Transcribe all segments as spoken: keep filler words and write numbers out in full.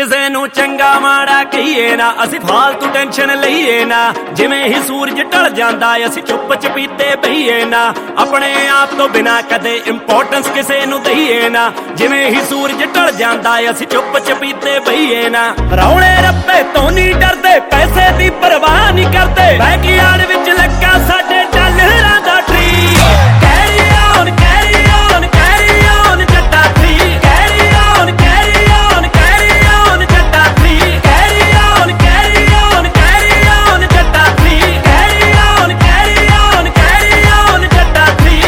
ਕਿਸੇ ਨੂੰ ਚੰਗਾ ਮਾੜਾ ਕਹੀਏ ਨਾ, ਅਸੀਂ ਫਾਲਤੂ ਟੈਨਸ਼ਨ ਲਈਏ ਨਾ। ਜਿਵੇਂ ਹੀ ਸੂਰਜ ਢਲ ਜਾਂਦਾ ਅਸੀਂ ਚੁੱਪ ਚਪੀਤੇ ਬਹੀਏ ਨਾ, ਆਪਣੇ ਆਪ ਤੋਂ ਬਿਨਾਂ ਕਦੇ ਇੰਪੋਰਟੈਂਸ ਕਿਸੇ ਨੂੰ ਦਈਏ ਨਾ। ਜਿਵੇਂ ਹੀ ਸੂਰਜ ਢਲ ਜਾਂਦਾ ਅਸੀਂ ਚੁੱਪ ਚਪੀਤੇ ਬਹੀਏ ਨਾ। ਰੌਲੇ ਰੱਪੇ ਤੋਂ ਨਹੀਂ ਡਰਦੇ, ਪੈਸੇ ਦੀ ਪਰਵਾਹ ਨਹੀਂ ਕਰਦੇ, ਬੈਕਯਾਰਡ ਵਿੱਚ ਲੱਗਾ ਸਾਡੇ ਡਾਲਰਾਂ ਦਾ tree. Carry on carry on carry on Jatta three, carry on carry on carry on Jatta three, carry on carry on carry on Jatta three, carry on carry on carry on Jatta three.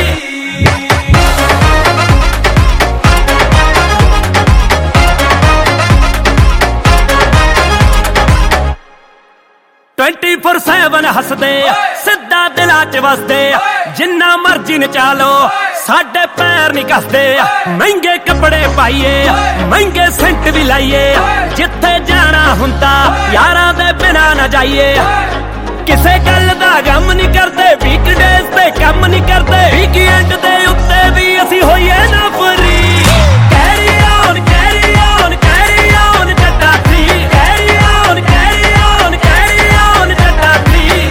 Twenty four seven ਹੱਸਦੇ ਸਿੱਧਾ ਦਿਲਾਂ ਚ ਵਸਦੇ, ਜਿੰਨਾ ਮਰਜੀ ਨਚਾ ਲੋ ਸਾਡੇ ਪੈਰ ਨਹੀਂ ਕੱਸਦੇ। ਮਹਿੰਗੇ ਕੱਪੜੇ ਪਾਈਏ ਮਹਿੰਗੇ ਸੈਂਟ ਵੀ ਲਾਈਏ, ਜਿੱਥੇ ਜਾਣਾ ਹੁੰਦਾ ਯਾਰਾਂ ਦੇ ਬਿਨਾਂ ਨਾ ਜਾਈਏ। ਕਿਸੇ ਗੱਲ ਦਾ ਗਮ ਨਹੀਂ ਕਰਦੇ, ਵੀਕਡੇਜ਼ ਤੇ ਕੰਮ ਨਹੀਂ ਕਰਦੇ, ਵੀਕਐਂਡ ਦੇ ਉੱਤੇ ਵੀ ਅਸੀਂ ਹੋਈਏ ਨਾ free. Carry on carry on carry on Jatta three, carry on carry on carry on Jatta three.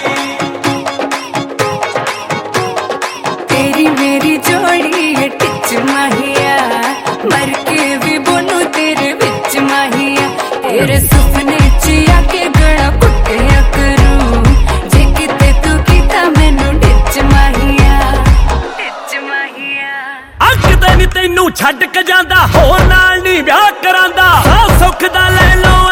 तेरी मेरी जोड़ी है टिच माहिया, मर के भी बोलू तेरे विच माहिया। तेरे सुपने च आके गड़ा कुटिया करूं, जे किते तू कीता मैनू टिच माहिया, टिच माहिया। ਅੱਗ ਤੇ ਨੀ ਤੈਨੂੰ ਛੱਡ ਕੇ ਜਾਂਦਾ, ਹੋਰ ਨਾਲ ਨਹੀਂ ਵਿਆਹ ਕਰਾਂਦਾ। ਸਾਹ ਸੁੱਖ ਦਾ ਲੈ ਲਓ